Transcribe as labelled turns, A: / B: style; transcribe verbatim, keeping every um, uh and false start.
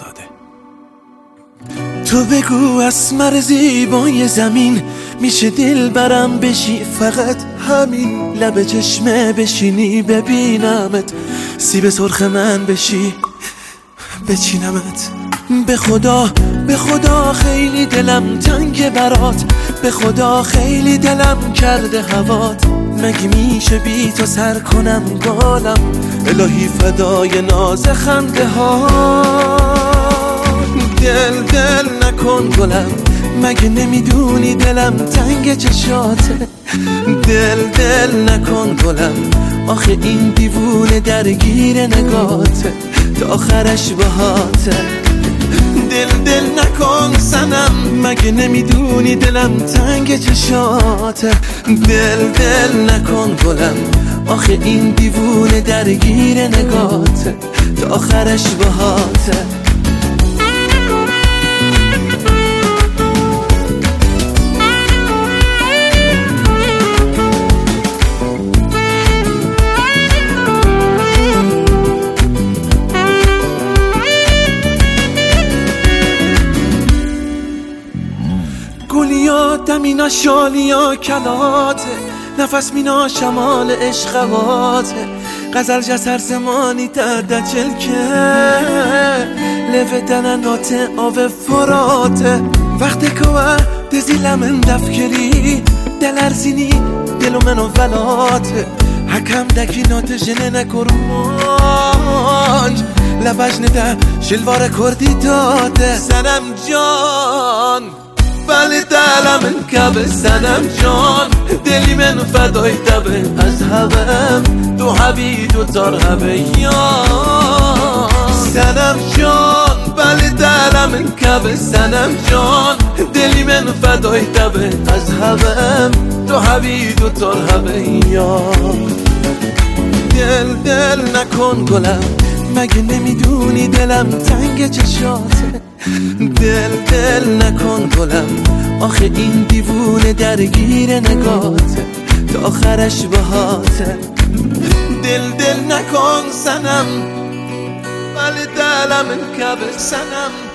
A: زاده.
B: تو بگو اسمر زیبای زمین میشه دل برم بشی، فقط همین لب چشمه بشینی ببینمت، سیب سرخ من بشی بچینمت. به خدا به خدا خیلی دلم تنگ برات، به خدا خیلی دلم کرده هوات، مگه میشه بی تو سر کنم گالم، الهی فدای ناز خنده ها. دل دل نکن گلم، مگه نمیدونی دلم تنگ چشاته، دل دل نکن گلم، آخه این دیوونه درگیر نگاته تا آخرش بهاته. دل دل نکن سنم، مگه نمیدونی دلم تنگ چشاته، دل دل نکن گلم، آخه این دیوونه درگیر نگاته تا آخرش بهاته. گلیا دمینا شالیا کلاته، نفس مینا شمال عشقواته، غزل جسر زمانی درد چلکه، لفه دننات آو فراته. وقتی که دزیلم اندفکری دل ارزینی دلو منو ولاته، حکم دکی نات جنه نکرمانج لبش نده شلوار کردی داده. سنم جان بله دلم کبه، سنم جان دلی من فدای تبه، از هوام تو حبی دو تار هبه یا سنم جان. بله دلم کبه، سنم جان دلی من فدای تبه، از هوام تو حبی دو تار هبه یا. دل دل نکن گلم، مگه نمیدونی دلم تنگ چشاته، دل دل نکن گلم، آخه این دیوونه درگیر نگاته تا آخرش بهاته. دل دل نکن سنم، ولی دلم کبه سنم.